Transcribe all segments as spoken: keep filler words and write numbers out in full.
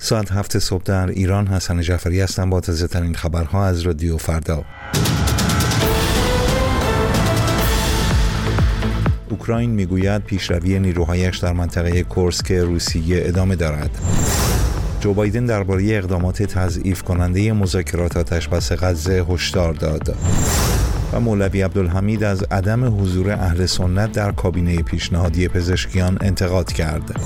ساعت هفت صبح در ایران. حسن جعفری هستم با تازه ترین خبرها از رادیو فردا. اوکراین میگوید پیشروی نیروهایش در منطقه کورسک روسیه ادامه دارد. جو بایدن درباره اقدامات تضعیف کننده مذاکرات آتشبس غزه هشدار داد. و مولوی عبدالحمید از عدم حضور اهل سنت در کابینه پیشنهادی پزشکیان انتقاد کرد.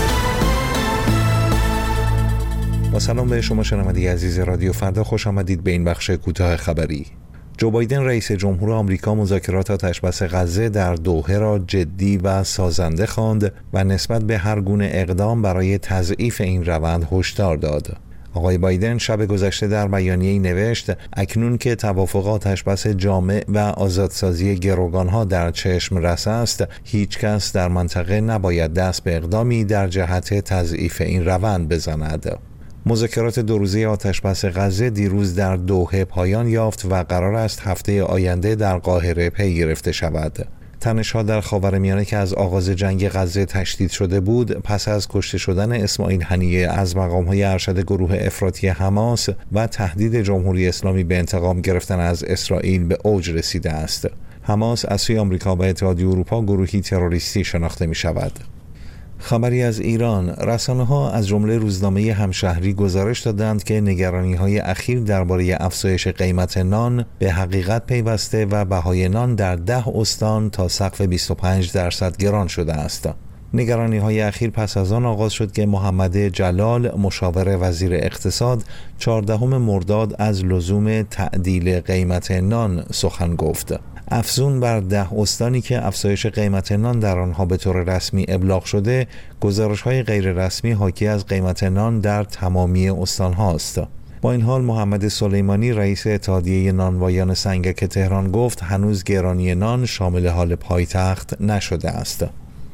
با سلام به شما شنونده عزیز رادیو فردا، خوش آمدید به این بخش کوتاه خبری. جو بایدن رئیس جمهور آمریکا مذاکرات آتشبس غزه در دوحه را جدی و سازنده خواند و نسبت به هر گونه اقدام برای تضعیف این روند هشدار داد. آقای بایدن شب گذشته در بیانیه‌ای نوشت اکنون که توافق آتشبس جامع و آزادسازی گروگانها در چشم رس است، هیچ کس در منطقه نباید دست به اقدامی در جهت تضعیف این روند بزند. مذاکرات دو روزه آتشبس غزه دیروز در دوحه پایان یافت و قرار است هفته آینده در قاهره پی گرفته شود. تنش‌ها در خاورمیانه که از آغاز جنگ غزه تشدید شده بود، پس از کشته شدن اسماعیل هنیه از مقام‌های ارشد گروه افراطی حماس و تهدید جمهوری اسلامی به انتقام گرفتن از اسرائیل به اوج رسیده است. حماس از سوی آمریکا و اتحادیه اروپا گروهی تروریستی شناخته می‌شود. خبری از ایران. رسانه‌ها از جمله روزنامه همشهری گزارش دادند که نگرانی‌های اخیر درباره افزایش قیمت نان به حقیقت پیوسته و بهای نان در ده استان تا سقف بیست و پنج درصد گران شده است. نگرانی‌های اخیر پس از آن آغاز شد که محمد جلال مشاور وزیر اقتصاد چهاردهم مرداد از لزوم تعدیل قیمت نان سخن گفت. افزون بر ده استانی که افزایش قیمت نان در آنها به طور رسمی ابلاغ شده، گزارش‌های غیر رسمی حاکی از قیمت نان در تمامی استان هاست. با این حال محمد سلیمانی رئیس اتحادیه نانوایان سنگک تهران گفت هنوز گرانی نان شامل حال پایتخت نشده است.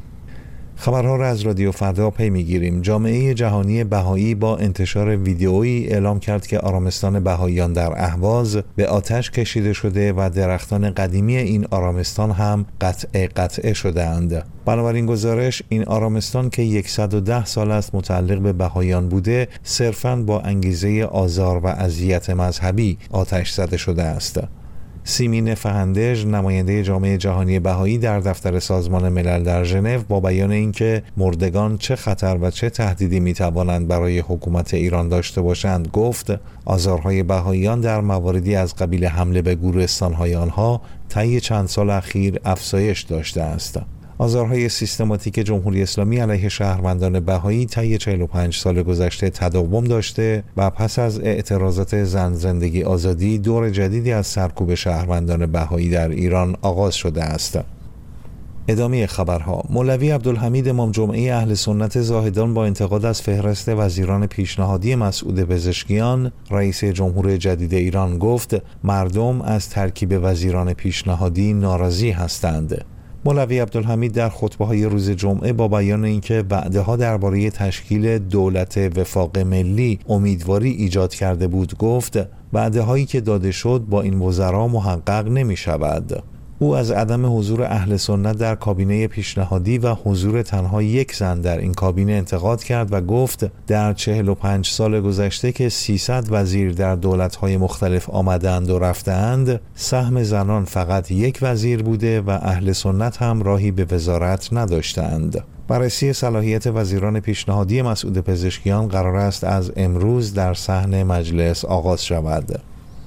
خبرها را از رادیو فردا پی میگیریم. جامعه جهانی بهایی با انتشار ویدئویی اعلام کرد که آرامستان بهاییان در اهواز به آتش کشیده شده و درختان قدیمی این آرامستان هم قطع قطع شده اند. بنابراین گزارش این آرامستان که صد و ده سال است متعلق به بهاییان بوده، صرفاً با انگیزه آزار و اذیت مذهبی آتش زده شده است. سیمین فهندژ نماینده جامعه جهانی بهایی در دفتر سازمان ملل در ژنو با بیان اینکه مردگان چه خطر و چه تهدیدی میتوانند برای حکومت ایران داشته باشند گفت آزارهای بهاییان در مواردی از قبیل حمله به گورستان‌های آنها طی چند سال اخیر افزایش داشته است. آزارهای سیستماتیک جمهوری اسلامی علیه شهروندان بهایی طی چهل و پنج سال گذشته تداوم داشته و پس از اعتراضات زن زندگی آزادی دور جدیدی از سرکوب شهروندان بهایی در ایران آغاز شده است. ادامه خبرها. مولوی عبدالحمید امام جمعه اهل سنت زاهدان با انتقاد از فهرست وزیران پیشنهادی مسعود پزشکیان رئیس جمهور جدید ایران گفت مردم از ترکیب وزیران پیشنهادی ناراضی هستند. مولوی عبدالحمید در خطبه‌های روز جمعه با بیان اینکه وعده‌ها درباره تشکیل دولت وفاق ملی امیدواری ایجاد کرده بود گفت وعده‌هایی که داده شد با این وزرا محقق نمی‌شود. او از عدم حضور اهل سنت در کابینه پیشنهادی و حضور تنها یک زن در این کابینه انتقاد کرد و گفت در چهل و پنج سال گذشته که سیصد وزیر در دولت‌های مختلف آمدند و رفتند، سهم زنان فقط یک وزیر بوده و اهل سنت هم راهی به وزارت نداشتند. بررسی صلاحیت وزیران پیشنهادی مسعود پزشکیان قرار است از امروز در صحن مجلس آغاز شود.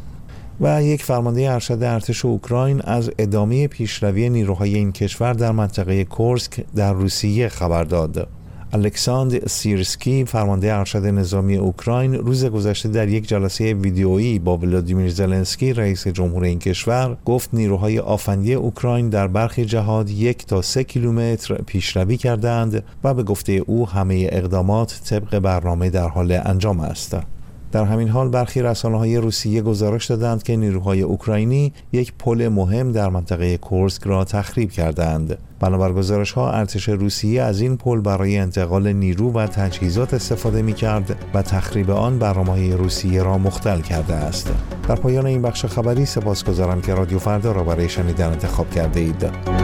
و یک فرمانده ارشد ارتش اوکراین از ادامه پیشروی نیروهای این کشور در منطقه کورسک در روسیه خبر داد. الکساندر سیرسکی فرمانده ارشد نظامی اوکراین روز گذشته در یک جلسه ویدیویی با ولادیمیر زلنسکی رئیس جمهور این کشور گفت نیروهای آفندی اوکراین در برخی جهات یک تا سه کیلومتر پیشروی کردند و به گفته او همه اقدامات طبق برنامه در حال انجام است. در همین حال برخی رسانه‌های روسیه گزارش دادند که نیروهای اوکراینی یک پل مهم در منطقه کورسک را تخریب کردند. بنابر گزارش‌ها ارتش روسیه از این پل برای انتقال نیرو و تجهیزات استفاده می‌کرد و تخریب آن برنامه‌های روسیه را مختل کرده است. در پایان این بخش خبری سپاسگزارم که رادیو فردا را برای شنیدن انتخاب کرده اید.